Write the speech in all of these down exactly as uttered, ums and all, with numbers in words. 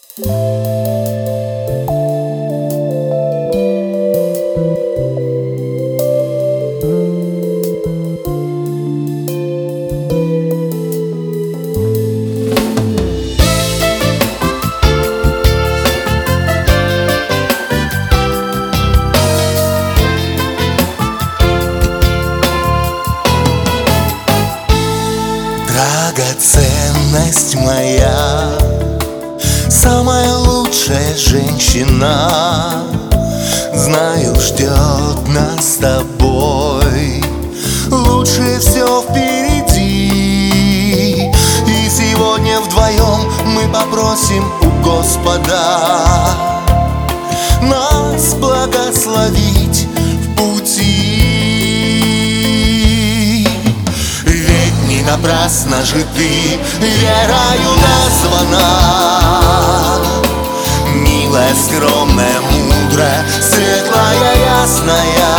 Драгоценность моя, самая лучшая женщина, знаю, ждет нас с тобой лучшее все впереди. И сегодня вдвоем мы попросим у Господа нас благословить в пути. Напрасно же ты верою названа, милая, скромная, мудрая, светлая, ясная.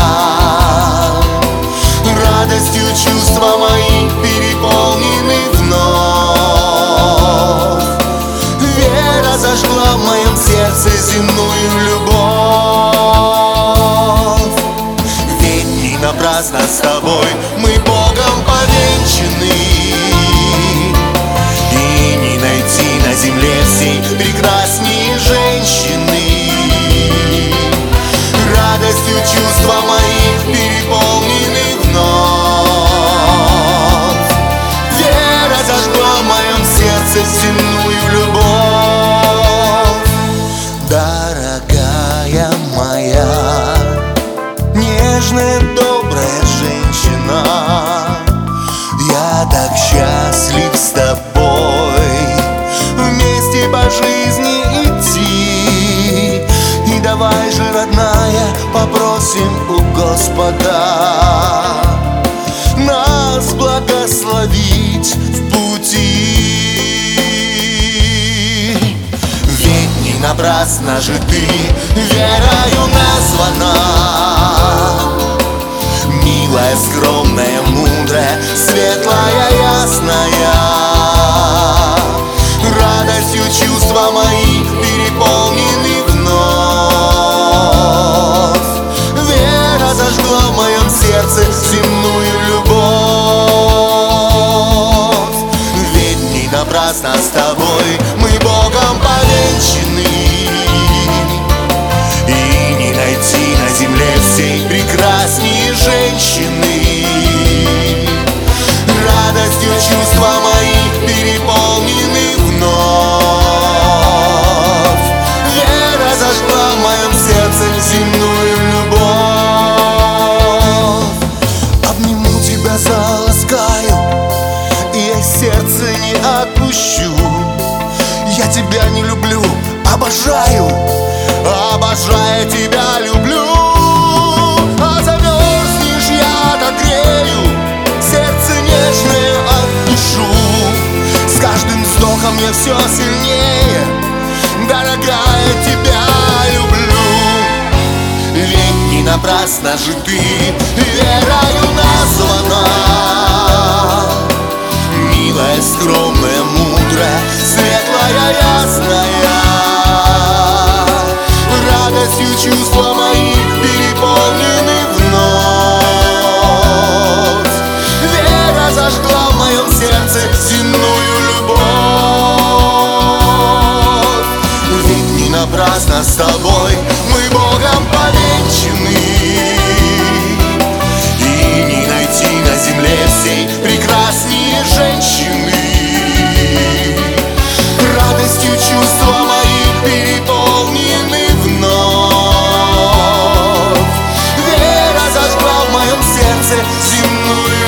Радостью чувства мои переполнены вновь. Вера зажгла в моем сердце земную любовь. Ведь не напрасно с тобой мы Богом повенчаны, и не найти на земле всей прекрасней женщины. Радостью чувства моих переполнены вновь. Вера зажгла в моем сердце земную любовь. Дорогая моя, нежная, добрая женщина, я так счастлив с тобой вместе по жизни идти. И давай же, родная, попросим у Господа нас благословить в пути. Ведь не напрасно же ты верою названа, милая, скромная, мудрая, светлая, ясная. Радостью чувства мои переполнены вновь. Вера зажгла в моем сердце земную любовь. Ведь не напрасно с тобой мы Богом повенчаны, и не найти на земле всей прекрасней женщины. Радостью чувства мои переполнены вновь. Вера зажгла в моем сердце земную любовь. Обниму тебя, заласкаю, и я сердце не отпущу. Я тебя не люблю, обожаю, обожаю тебя люблю. А замерзнешь, я отогрею, сердце нежное отдушу. С каждым вздохом я все сильнее, дорогая, тебя люблю. Ведь не напрасно же ты верою названа, милая, скромная, мудрая, светлая, ясная. Радостью чувства мои переполнены вновь. Вера зажгла в моем сердце земную любовь. Ведь не напрасно с тобой мы Богом повенчаны, и не найти на земле всей прекрасней женщины. Радостью чувства мои переполнены вновь. Вера зажгла в моем сердце земную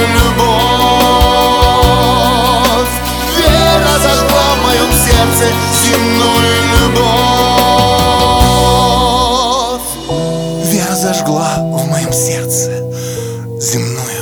любовь. Вера зажгла в моем сердце земную любовь. Вера зажгла в моем сердце земную